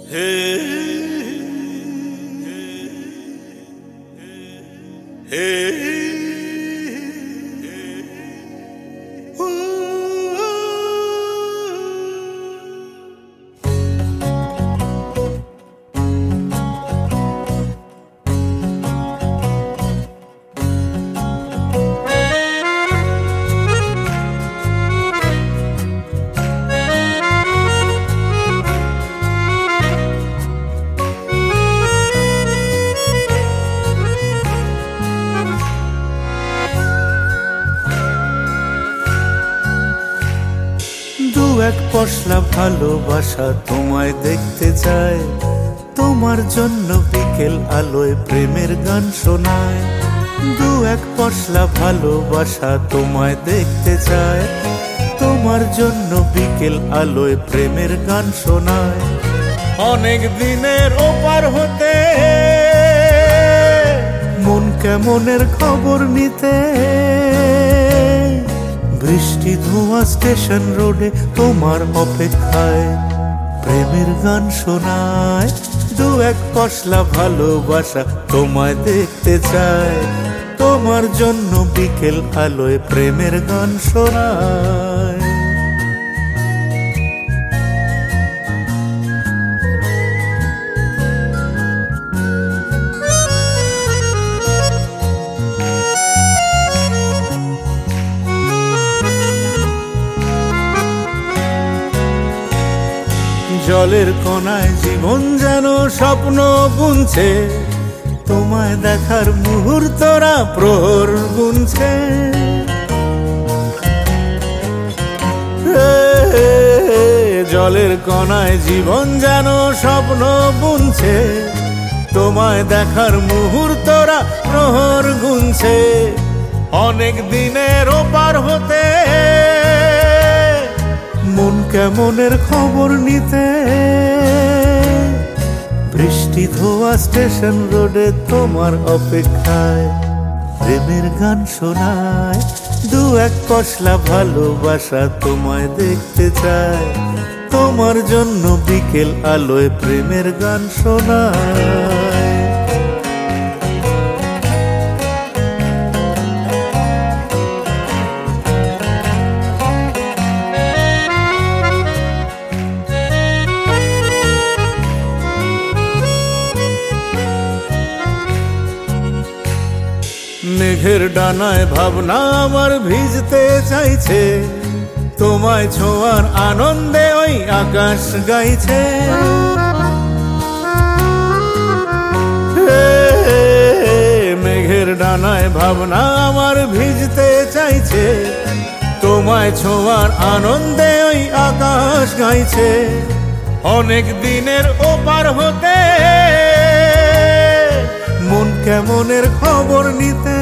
হে হে এক পশলা ভালোবাসা তোমায় দেখতে চায়, তোমার জন্য বিকেল আলোয় প্রেমের গান শোনায়। দু এক পশলা ভালোবাসা তোমায় দেখতে চায়, তোমার জন্য বিকেল আলোয় প্রেমের গান শোনায়। অনেক দিনের ওপার হতে মন কেমনের খবর নিতে, বৃষ্টি ধোঁয়া স্টেশন রোডে তোমার অপেক্ষায় প্রেমের গান শোনায়। দু এক পশলা ভালোবাসা তোমায় দেখতে চায়, তোমার জন্য বিকেল আলোয় প্রেমের গান শোনায়। জলের কোনায় জীবন যেন স্বপ্ন বুনছে, তোমায় দেখার মুহূর্তরা প্রহর গুনছে। জলের কোনায় জীবন যেন স্বপ্ন বুনছে, তোমায় দেখার মুহূর্তরা প্রহর গুনছে। অনেক দিনের ওপার হতে মন কেমনের খবর নিতে, বৃষ্টি ধোয়া স্টেশন রোডে তোমার অপেক্ষায় প্রেমের গান শোনায়। দু এক পশলা ভালোবাসা তোমায় দেখতে চায়, তোমার জন্য বিকেল আলোয় প্রেমের গান শোনায়। মেঘের ডানায় ভাবনা আমার ভিজতে চাইছে, তোমায় ছোঁয়ার আনন্দে ওই আকাশ গাইছে। মেঘের ডানায় ভাবনা আমার ভিজতে চাইছে, তোমায় ছোঁয়ার আনন্দে ওই আকাশ গাইছে। অনেক দিনের ওপার হতে মন কেমনের খবর নিতে,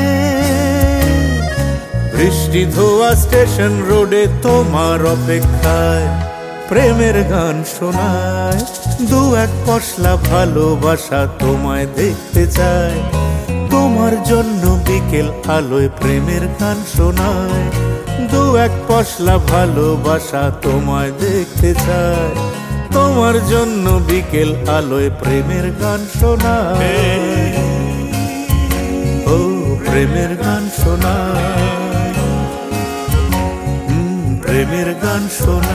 বৃষ্টি ধোয়া স্টেশন রোডে তোমার অপেক্ষায় প্রেমের গান শোনায়। দু এক পশলা ভালোবাসা তোমায় দেখতে চায়, তোমার জন্য বিকেল আলোয় প্রেমের গান শোনায়। দু এক পশলা ভালোবাসা তোমায় দেখতে চায়, তোমার জন্য বিকেল আলোয় প্রেমের গান শোনায়। ও প্রেমের গান শোনায়, প্রেমের গান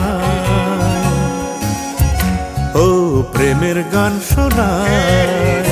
শোনায়, ও প্রেমের গান শোনায়।